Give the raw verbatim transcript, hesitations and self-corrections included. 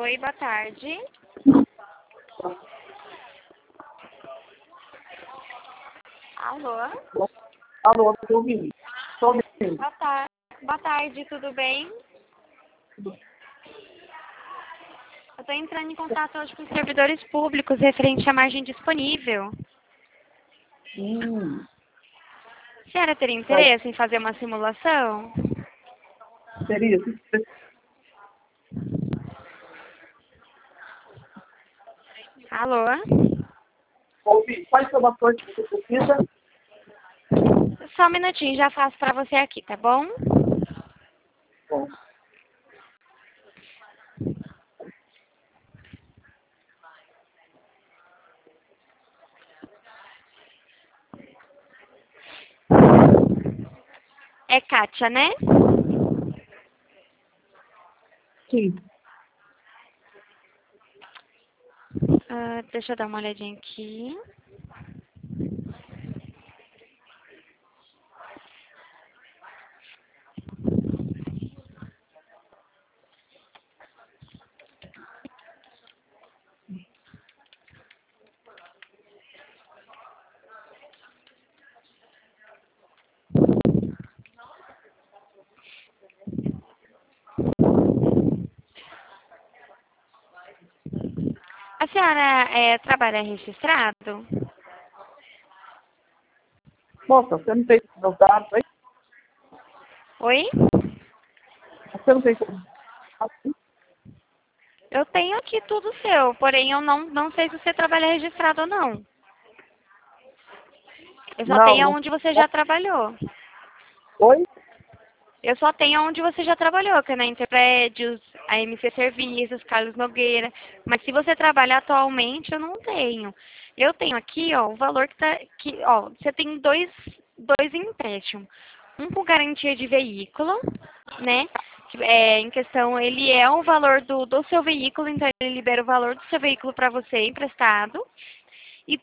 Oi, boa tarde. Alô? Alô, estou ouvindo. Estou ouvindo. Boa tarde. Boa tarde, tudo bem? Eu estou entrando em contato hoje com os servidores públicos referente à margem disponível. Hum, A senhora teria vai. interesse em fazer uma simulação? Seria? Alô? Ouvi. Quais informações que você precisa? Só um minutinho, já faço para você aqui, tá bom? Bom, É Kátia, né? sim. Ah, deixa eu dar uma olhadinha aqui. A senhora é, trabalha registrado? Moça, você não tem meus dados aí? Oi? Você não tem como. Eu tenho aqui tudo seu, porém eu não, não sei se você trabalha registrado ou não. Eu só Não, tenho não. onde você já trabalhou. Oi? Eu só tenho onde você já trabalhou, que é na Interprédios, a M C Serviços, Carlos Nogueira. Mas se você trabalha atualmente, eu não tenho. Eu tenho aqui, ó, o valor que tá. Que, ó, você tem dois, dois empréstimos. Um com garantia de veículo, né? Que, é, em questão, ele é o valor do, do seu veículo, então ele libera o valor do seu veículo para você emprestado.